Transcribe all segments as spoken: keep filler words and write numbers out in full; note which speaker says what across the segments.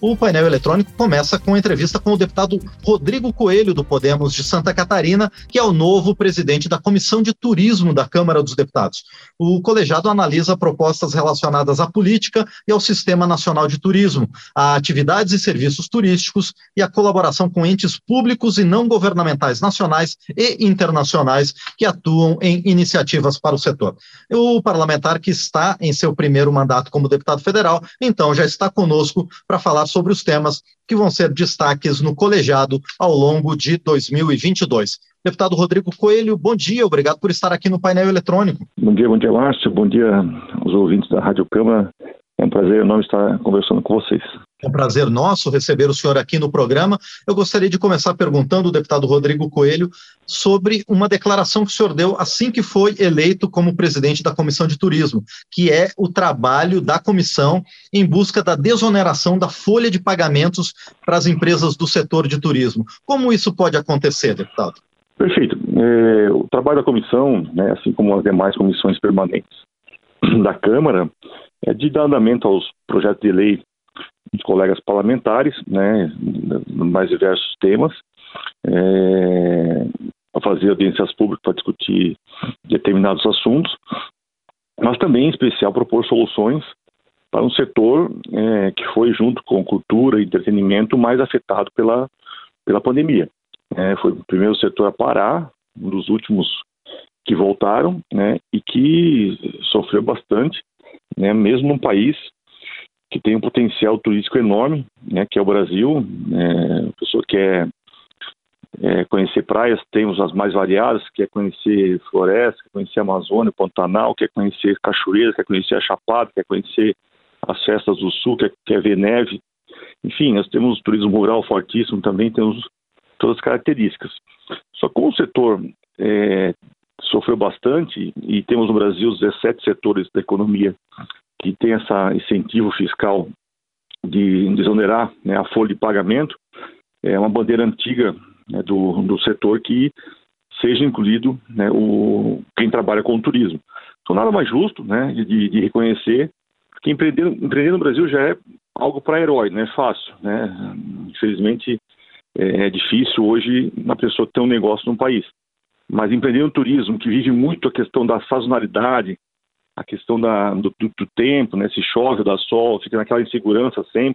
Speaker 1: O painel eletrônico começa com a entrevista com o deputado Rodrigo Coelho, do Podemos de Santa Catarina, que é o novo presidente da Comissão de Turismo da Câmara dos Deputados. O colegiado analisa propostas relacionadas à política e ao Sistema Nacional de Turismo, a atividades e serviços turísticos e a colaboração com entes públicos e não governamentais nacionais e internacionais que atuam em iniciativas para o setor. O parlamentar, que está em seu primeiro mandato como deputado federal, então já está conosco para falar sobre os temas que vão ser destaques no colegiado ao longo de dois mil e vinte e dois. Deputado Rodrigo Coelho, bom dia, obrigado por estar aqui no painel eletrônico.
Speaker 2: Bom dia, bom dia, Márcio, bom dia aos ouvintes da Rádio Câmara. É um prazer enorme estar conversando com vocês.
Speaker 1: É um prazer nosso receber o senhor aqui no programa. Eu gostaria de começar perguntando ao deputado Rodrigo Coelho sobre uma declaração que o senhor deu assim que foi eleito como presidente da Comissão de Turismo, que é o trabalho da comissão em busca da desoneração da folha de pagamentos para as empresas do setor de turismo. Como isso pode acontecer, deputado?
Speaker 2: Perfeito. É, o trabalho da comissão, né, assim como as demais comissões permanentes da Câmara, é de dar andamento aos projetos de lei de colegas parlamentares, né, mais diversos temas, é, a fazer audiências públicas para discutir determinados assuntos, mas também, em especial, propor soluções para um setor é, que foi, junto com cultura e entretenimento, mais afetado pela, pela pandemia. É, foi o primeiro setor a parar, um dos últimos que voltaram, né, e que sofreu bastante, né, mesmo num país que tem um potencial turístico enorme, né, que é o Brasil. É, a pessoa quer é, conhecer praias, temos as mais variadas, quer conhecer floresta, quer conhecer a Amazônia, o Pantanal, quer conhecer cachoeiras, quer conhecer a Chapada, quer conhecer as festas do Sul, quer, quer ver neve. Enfim, nós temos turismo rural fortíssimo também, temos todas as características. Só que como o setor é, sofreu bastante, e temos no Brasil dezessete setores da economia que tem esse incentivo fiscal de desonerar, né, a folha de pagamento, é uma bandeira antiga, né, do, do setor que seja incluído, né, o, quem trabalha com o turismo. Então nada mais justo, né, de, de reconhecer que empreender, empreender no Brasil já é algo para herói, não é fácil, né? Infelizmente é, é difícil hoje uma pessoa ter um negócio num país. Mas empreender no turismo, que vive muito a questão da sazonalidade, a questão da, do, do tempo, né? Se chove, dá sol, fica naquela insegurança sempre.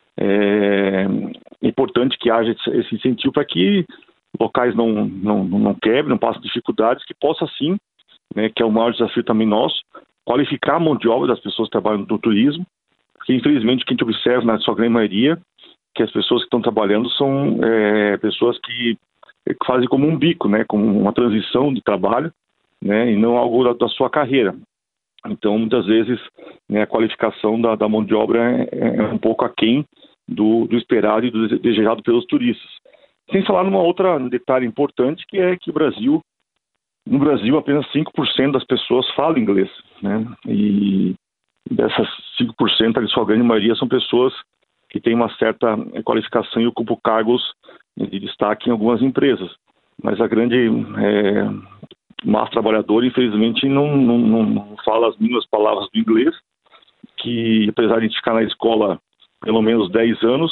Speaker 2: É importante que haja esse incentivo para que locais não, não, não quebrem, não passem dificuldades, que possa sim, né, que é o maior desafio também nosso, qualificar a mão de obra das pessoas que trabalham no turismo, porque infelizmente o que a gente observa na sua grande maioria, que as pessoas que estão trabalhando são é, pessoas que fazem como um bico, né, como uma transição de trabalho, né, e não algo da, da sua carreira. Então, muitas vezes, né, a qualificação da, da mão de obra é, é um pouco aquém do, do esperado e do desejado pelos turistas. Sem falar numa outra um detalhe importante, que é que o Brasil, no Brasil, apenas cinco por cento das pessoas falam inglês, né? E dessas cinco por cento, a sua grande maioria são pessoas que têm uma certa qualificação e ocupam cargos de destaque em algumas empresas. Mas a grande é, massa trabalhadora, infelizmente, não, não, não fala as mínimas palavras do inglês, que apesar de ficar na escola pelo menos dez anos,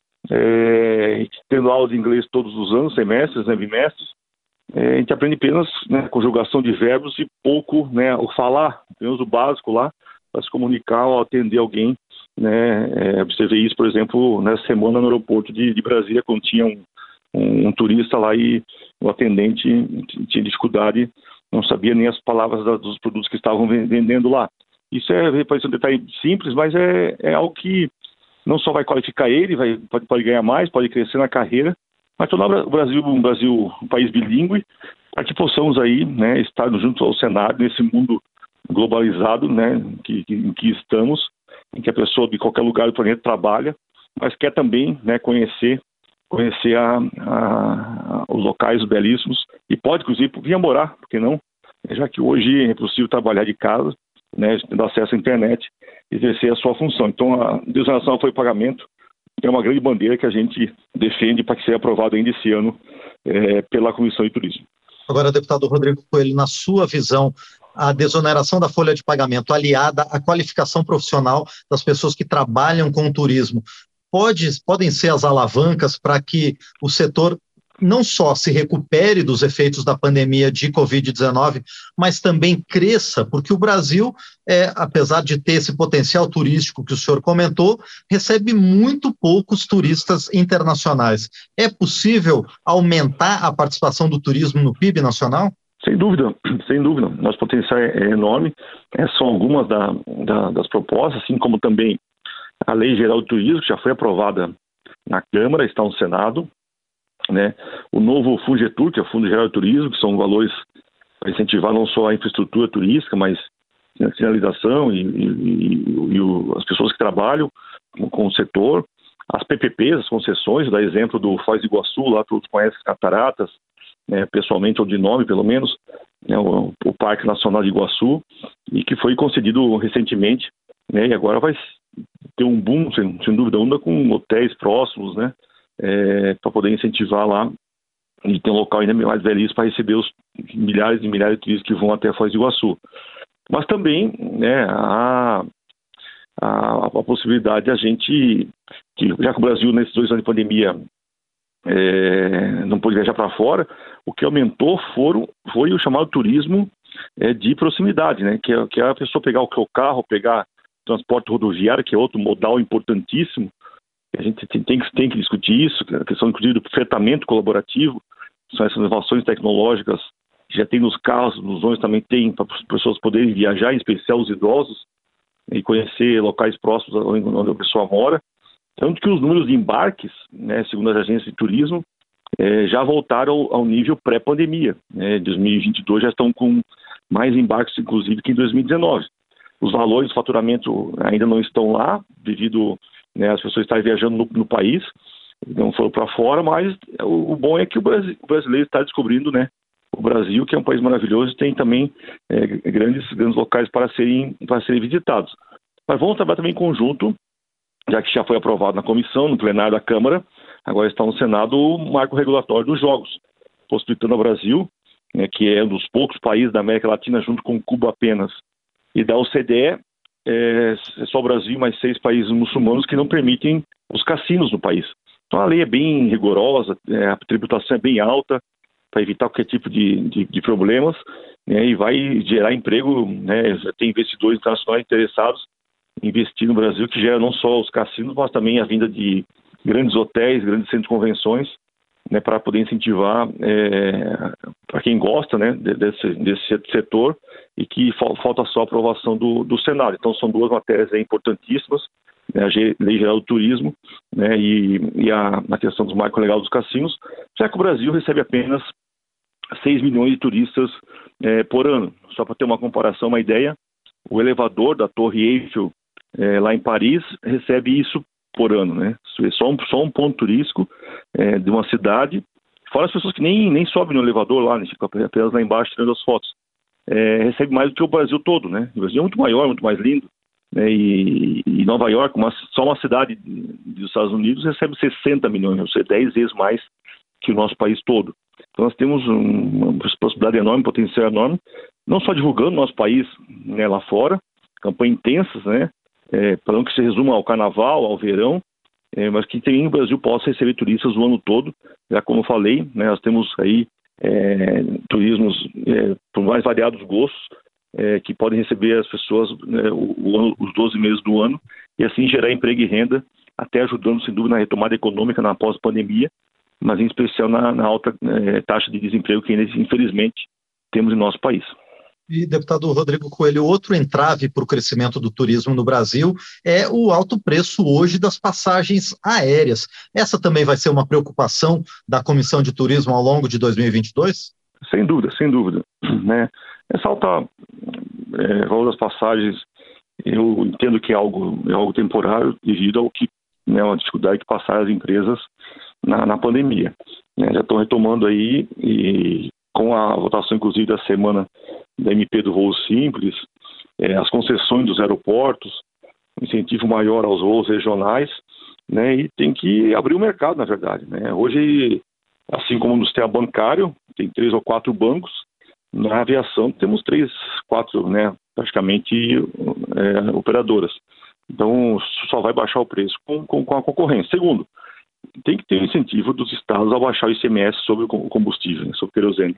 Speaker 2: é, tendo aula de inglês todos os anos, semestres, né, bimestres, é, a gente aprende apenas, né, conjugação de verbos e pouco, né, o falar, apenas o básico lá, para se comunicar ou atender alguém, né. É, observei isso, por exemplo, nessa semana no aeroporto de, de Brasília, quando tinha um, um, um turista lá e o atendente tinha dificuldade, não sabia nem as palavras da, dos produtos que estavam vendendo lá. Isso é, pode ser um detalhe simples, mas é, é algo que não só vai qualificar ele, vai, pode, pode ganhar mais, pode crescer na carreira, mas tornar o Brasil um Brasil um país bilíngue, para que possamos aí, né, estar juntos ao cenário nesse mundo globalizado, né, que, que, em que estamos, em que a pessoa de qualquer lugar do planeta trabalha, mas quer também, né, conhecer, conhecer a, a, a, os locais belíssimos e pode, inclusive, vir morar, por que não? Já que hoje é possível trabalhar de casa, né, tendo acesso à internet, exercer a sua função. Então, a desoneração foi pagamento é uma grande bandeira que a gente defende para que seja aprovado ainda esse ano é, pela Comissão de Turismo.
Speaker 1: Agora, deputado Rodrigo Coelho, na sua visão, a desoneração da folha de pagamento aliada à qualificação profissional das pessoas que trabalham com o turismo pode, podem ser as alavancas para que o setor não só se recupere dos efeitos da pandemia de covid dezenove, mas também cresça, porque o Brasil, é, apesar de ter esse potencial turístico que o senhor comentou, recebe muito poucos turistas internacionais. É possível aumentar a participação do turismo no P I B nacional?
Speaker 2: Sem dúvida, sem dúvida. Nosso potencial é enorme. É, são algumas da, da, das propostas, assim como também a Lei Geral do Turismo, que já foi aprovada na Câmara, está no Senado. Né? O novo FUNGETUR, que é o Fundo Geral de Turismo, que são valores para incentivar não só a infraestrutura turística, mas a sinalização e, e, e, e o, as pessoas que trabalham com, com o setor. As P P Ps, as concessões, dá exemplo do Foz do Iguaçu, lá todos conhecem as cataratas, né, pessoalmente ou de nome pelo menos, né, o, o Parque Nacional de Iguaçu, e que foi concedido recentemente, né, e agora vai ter um boom, sem, sem dúvida alguma, com hotéis próximos, né, é, para poder incentivar lá e ter um local ainda mais belíssimo para receber os milhares e milhares de turistas que vão até Foz do Iguaçu. Mas também, né, a, a, a possibilidade de a gente, que, já que o Brasil nesses dois anos de pandemia é, não pôde viajar para fora, o que aumentou foram, foi o chamado turismo é, de proximidade, né, que é, que é a pessoa pegar o seu carro, pegar transporte rodoviário, que é outro modal importantíssimo. A gente tem, tem, tem que discutir isso, a questão inclusive do fretamento colaborativo, são essas inovações tecnológicas que já tem nos carros, nos ônibus também tem, para as pessoas poderem viajar, em especial os idosos, e conhecer locais próximos onde a pessoa mora. Tanto que os números de embarques, né, segundo as agências de turismo, eh, já voltaram ao, ao nível pré-pandemia. Né, dois mil e vinte e dois já estão com mais embarques, inclusive, que em dois mil e dezenove. Os valores de faturamento ainda não estão lá, devido, né, as pessoas estarem viajando no, no país, não foram para fora, mas o, o bom é que o, Brasil, o brasileiro está descobrindo, né, o Brasil, que é um país maravilhoso, tem também é, grandes, grandes locais para serem, para serem visitados. Mas vamos trabalhar também em conjunto, já que já foi aprovado na comissão, no plenário da Câmara, agora está no Senado o marco regulatório dos jogos, possibilitando ao Brasil, né, que é um dos poucos países da América Latina, junto com Cuba apenas, e da O C D E, é, é só o Brasil e mais seis países muçulmanos que não permitem os cassinos no país. Então a lei é bem rigorosa, é, a tributação é bem alta, para evitar qualquer tipo de, de, de problemas, né, e vai gerar emprego, né, tem investidores internacionais interessados em investir no Brasil, que gera não só os cassinos, mas também a vinda de grandes hotéis, grandes centros de convenções, né, para poder incentivar, é, para quem gosta, né, desse, desse setor, e que falta só a aprovação do, do Senado. Então são duas matérias aí importantíssimas, né, a Lei Geral do Turismo, né, e, e a, a questão do marco legal dos cassinos, já que o Brasil recebe apenas seis milhões de turistas é, por ano. Só para ter uma comparação, uma ideia, o elevador da Torre Eiffel é, lá em Paris recebe isso por ano, né? Só um, só um ponto turístico é, de uma cidade, fora as pessoas que nem, nem sobem no elevador lá, né, ficam apenas lá embaixo tirando as fotos. É, recebe mais do que o Brasil todo, né? O Brasil é muito maior, muito mais lindo, né? E, e Nova York, uma, só uma cidade dos Estados Unidos, recebe sessenta milhões, ou seja, dez vezes mais que o nosso país todo. Então nós temos um, uma possibilidade enorme, um potencial enorme, não só divulgando o nosso país, né, lá fora, campanhas intensas, né, é, para não que se resuma ao carnaval, ao verão, é, mas que também o Brasil possa receber turistas o ano todo. Já como eu falei, né, nós temos aí é, turismos é, por mais variados gostos, é, que podem receber as pessoas, né, o, o ano, os doze meses do ano, e assim gerar emprego e renda, até ajudando, sem dúvida, na retomada econômica na pós-pandemia, mas em especial na, na alta eh, taxa de desemprego que ainda, infelizmente, temos em nosso país.
Speaker 1: E, deputado Rodrigo Coelho, outro entrave para o crescimento do turismo no Brasil é o alto preço hoje das passagens aéreas. Essa também vai ser uma preocupação da Comissão de Turismo ao longo de dois mil e vinte e dois?
Speaker 2: Sem dúvida, sem dúvida. Né? Essa alta é, valor das passagens, eu entendo que é algo, é algo temporário devido ao que, né, uma dificuldade que passaram as empresas na, na pandemia. Né? Já estão retomando aí, e com a votação, inclusive, da semana da M P do voo simples, é, as concessões dos aeroportos, um incentivo maior aos voos regionais, né? E tem que abrir o mercado, na verdade. Né? Hoje, assim como no sistema bancário, tem três ou quatro bancos, na aviação temos três, quatro, né, praticamente é, operadoras. Então, só vai baixar o preço com, com, com a concorrência. Segundo, tem que ter um incentivo dos estados a baixar o I C M S sobre o combustível, né, sobre o querosene.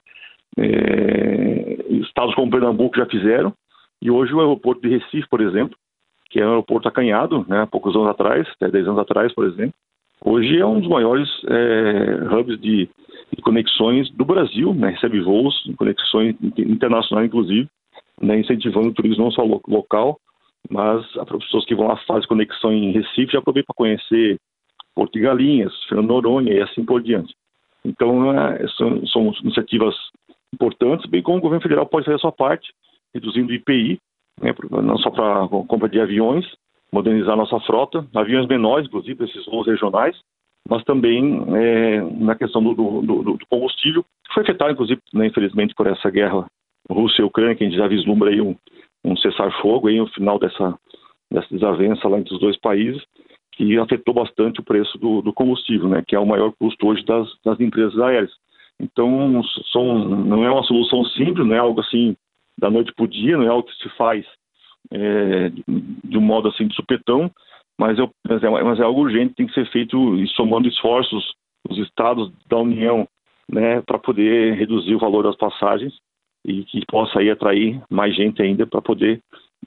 Speaker 2: É, estados como Pernambuco já fizeram, e hoje o aeroporto de Recife, por exemplo, que é um aeroporto acanhado, né, há poucos anos atrás, até dez anos atrás, por exemplo, hoje é um dos maiores é, hubs de, de conexões do Brasil, né, recebe voos, conexões internacionais, inclusive, né, incentivando o turismo não só lo- local, mas as pessoas que vão lá fazem conexão em Recife já aproveitam para conhecer Porto de Galinhas, Fernando Noronha e assim por diante. Então, é, são, são iniciativas importantes, bem como o governo federal pode fazer a sua parte, reduzindo o I P I, né, não só para a compra de aviões, modernizar a nossa frota, aviões menores, inclusive, esses voos regionais, mas também é, na questão do, do, do, do combustível, que foi afetado, inclusive, né, infelizmente, por essa guerra Rússia e Ucrânia, que a gente já vislumbra aí um, um cessar-fogo aí no final dessa, dessa desavença lá entre os dois países, que afetou bastante o preço do, do combustível, né, que é o maior custo hoje das, das empresas aéreas. Então, são, não é uma solução simples, não é algo assim da noite para o dia, não é algo que se faz é, de um modo assim de supetão, mas é, mas, é, mas é algo urgente, tem que ser feito e somando esforços dos estados da União, né, para poder reduzir o valor das passagens e que possa aí atrair mais gente ainda para poder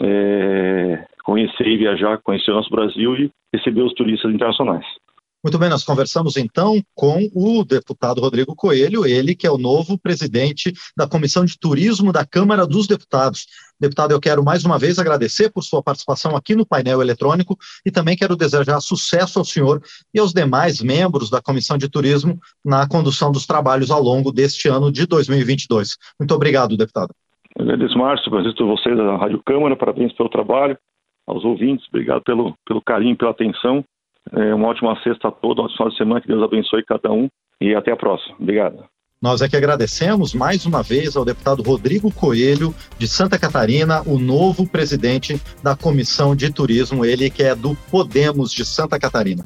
Speaker 2: é, conhecer e viajar, conhecer o nosso Brasil e receber os turistas internacionais.
Speaker 1: Muito bem, nós conversamos então com o deputado Rodrigo Coelho, ele que é o novo presidente da Comissão de Turismo da Câmara dos Deputados. Deputado, eu quero mais uma vez agradecer por sua participação aqui no painel eletrônico e também quero desejar sucesso ao senhor e aos demais membros da Comissão de Turismo na condução dos trabalhos ao longo deste ano de dois mil e vinte e dois. Muito obrigado, deputado.
Speaker 2: Eu agradeço, Márcio, agradeço a vocês da Rádio Câmara, parabéns pelo trabalho, aos ouvintes, obrigado pelo, pelo carinho, pela atenção. É uma ótima sexta a todos, um ótimo final de semana, que Deus abençoe cada um e até a próxima. Obrigado.
Speaker 1: Nós é que agradecemos mais uma vez ao deputado Rodrigo Coelho, de Santa Catarina, o novo presidente da Comissão de Turismo, ele que é do Podemos de Santa Catarina.